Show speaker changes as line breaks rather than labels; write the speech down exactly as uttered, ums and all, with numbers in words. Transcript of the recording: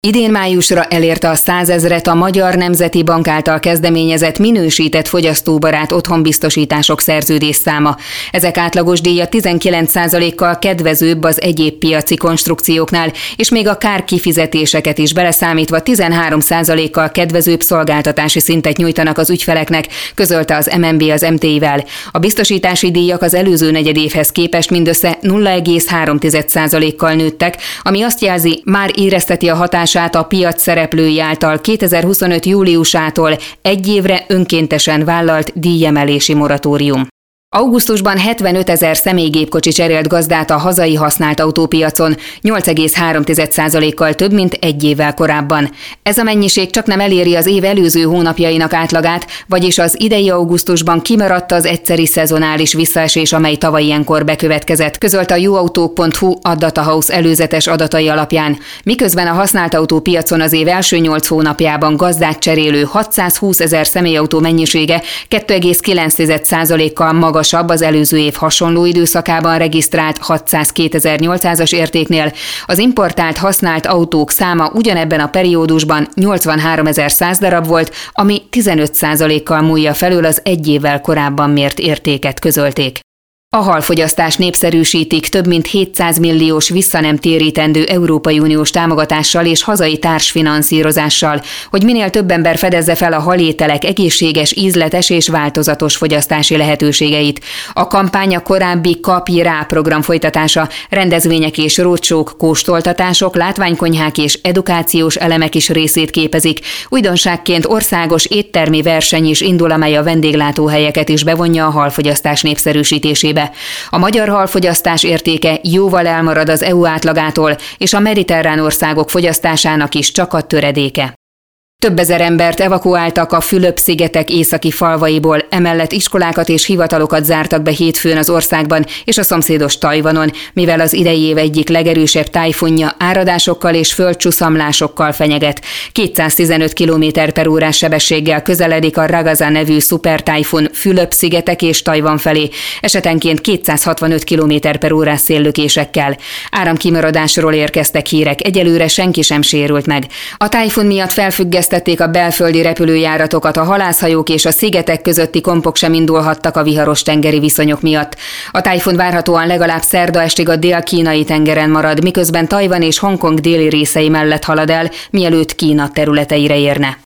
Idén májusra elérte a százezret a Magyar Nemzeti Bank által kezdeményezett minősített fogyasztóbarát otthonbiztosítások szerződésszáma. Ezek átlagos díja tizenkilenc százalékkal kedvezőbb az egyéb piaci konstrukcióknál, és még a kárkifizetéseket is beleszámítva tizenhárom százalékkal kedvezőbb szolgáltatási szintet nyújtanak az ügyfeleknek, közölte az em en bé az em té i-vel. A biztosítási díjak az előző negyedévhez képest mindössze nulla egész három százalékkal nőttek, ami azt jelzi, már érezteti a hatását a piac szereplői által kétezer-huszonöt júliusától egy évre önkéntesen vállalt díjemelési moratórium. Augusztusban hetvenötezer személygépkocsi cserélt gazdát a hazai használt autópiacon, nyolc egész három százalékkal több, mint egy évvel korábban. Ez a mennyiség csaknem eléri az év előző hónapjainak átlagát, vagyis az idei augusztusban kimaradt az egyszeri szezonális visszaesés, amely tavaly ilyenkor bekövetkezett, közölte a jóautók pont hu a Datahouse előzetes adatai alapján. Miközben a használt autópiacon az év első nyolc hónapjában gazdát cserélő hatszázhúszezer személyautó mennyisége két egész kilenc százalékkal magasabb az előző év hasonló időszakában regisztrált hatszázkétezer-nyolcszázas értéknél, az importált használt autók száma ugyanebben a periódusban nyolcvanháromezer-száz darab volt, ami tizenöt százalékkal múlja felül az egy évvel korábban mért értéket, közölték. A halfogyasztás népszerűsítik több mint hétszáz milliós visszanemtérítendő Európai Uniós támogatással és hazai társfinanszírozással, hogy minél több ember fedezze fel a halételek egészséges, ízletes és változatos fogyasztási lehetőségeit. A kampány a korábbi Kapj rá program folytatása, rendezvények és roadshow-k, kóstoltatások, látványkonyhák és edukációs elemek is részét képezik. Újdonságként országos éttermi verseny is indul, amely a vendéglátóhelyeket is bevonja a halfogyasztás népszerűsítésébe. A magyar halfogyasztás értéke jóval elmarad az é u átlagától, és a mediterrán országok fogyasztásának is csak a töredéke. Több ezer embert evakuáltak a Fülöp-szigetek északi falvaiból, emellett iskolákat és hivatalokat zártak be hétfőn az országban és a szomszédos Tajvanon, mivel az idei év egyik legerősebb tájfunja áradásokkal és földcsúszamlásokkal fenyeget. kétszáztizenöt kilométer per órás sebességgel közeledik a Ragaza nevű szupertájfun Fülöp-szigetek és Tajvan felé, esetenként kétszázhatvanöt kilométer per órás széllökésekkel. Áramkimaradásról érkeztek hírek, egyelőre senki sem sérült meg. A tájfun miatt felfüggesztették a belföldi repülőjáratokat, a halászhajók és a szigetek közötti kompok sem indulhattak a viharos tengeri viszonyok miatt. A tájfun várhatóan legalább szerda estig a dél-kínai tengeren marad, miközben Tajvan és Hongkong déli részei mellett halad el, mielőtt Kína területeire érne.